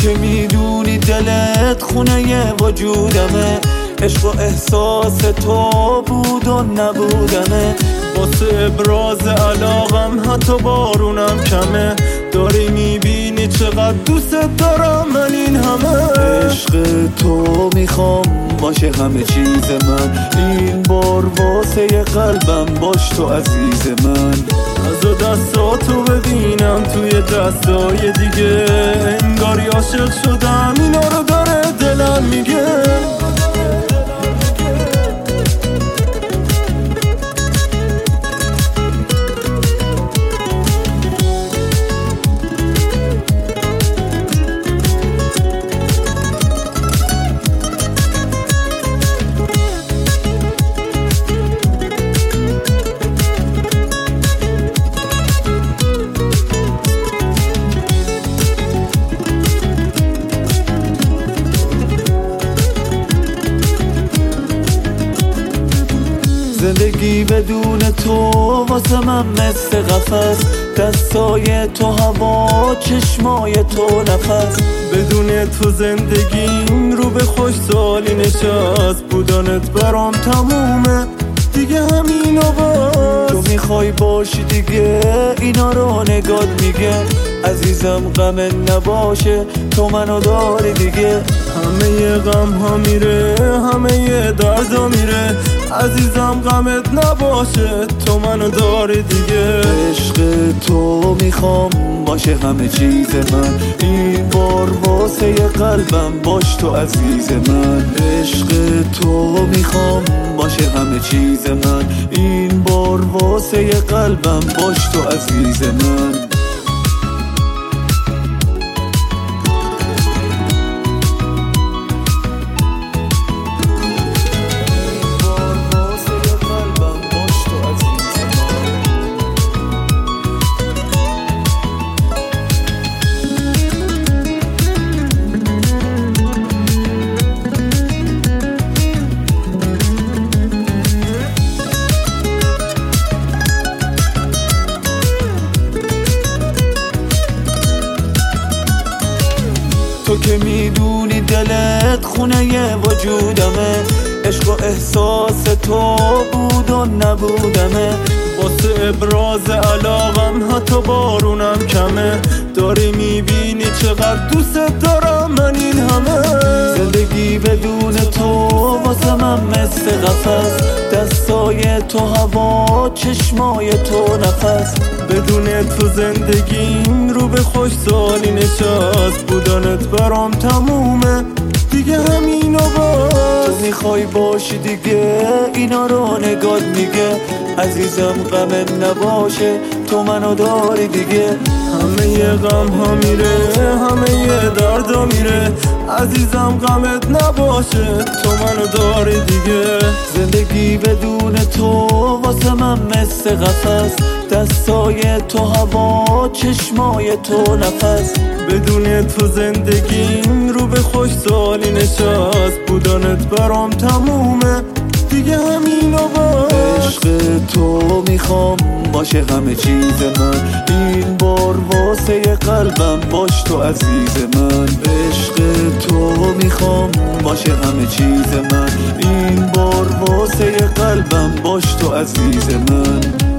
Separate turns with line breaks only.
که میدونی دلت خونه وجودمه، عشق و احساس تو بود و نبودنه.
واسه ابراز علاقم حتی بارونم کمه، داری میبینی چقدر دوست دارم من این همه.
عشق تو میخوام باشه همه چیز من، این بار واسه قلبم باش تو عزیز من.
از دستاتو ببینم توی دستای دیگه، انگاری عاشق شدم اینا رو داره دلم میگه.
زندگی بدون تو واسه من مثل قفس، دستای تو هوا، چشمای تو نفس.
بدون تو زندگیم رو به خوشحالی نشست، بودنت برام تمومه دیگه همین و بس.
تو میخوای باشی دیگه اینا رو نگات میگه، عزیزم غم نباشه تو منو داری دیگه.
همه غم ها میره، همه درد ها میره، عزیزم غمت نباشه تو منو داری دیگه.
عشق تو میخوام باشه همه چیز من، این بار واسه قلبم باش تو عزیز من. عشق تو میخوام باشه همه چیز من، این بار واسه قلبم باش تو عزیز من. تو که میدونی دلت خونه وجودمه، عشق و احساس تو بود و نبودنه.
واسه ابراز علاقم حتی بارونم کمه، داری میبینی چقدر دوست دارم من این همه.
زندگی بدون تو واسه من مثل قفس، دستای تو هوا، چشمای تو نفس.
بدون تو زندگیم رو به خوشحالی نشست، بودنت برام تمومه دیگه همین و بس.
تو میخوای باشی دیگه اینا رو نگات میگه، عزیزم غمت نباشه تو منو داری دیگه.
همه غم ها میره، همه درد ها میره، عزیزم غمت نباشه تو منو داری دیگه.
زندگی بدون تو واسه من مثل قفس، دستای تو هوا، چشمای تو نفس.
بدون تو زندگیم رو به خوشحالی نشست، بودنت برام تمومه دیگه همین و بس.
عشق تو میخوام باشه همه چیز من، این بار واسه قلبم باش تو عزیز من. عشق تو میخوام باشه همه چیز من، این بار واسه قلبم باش تو عزیز من.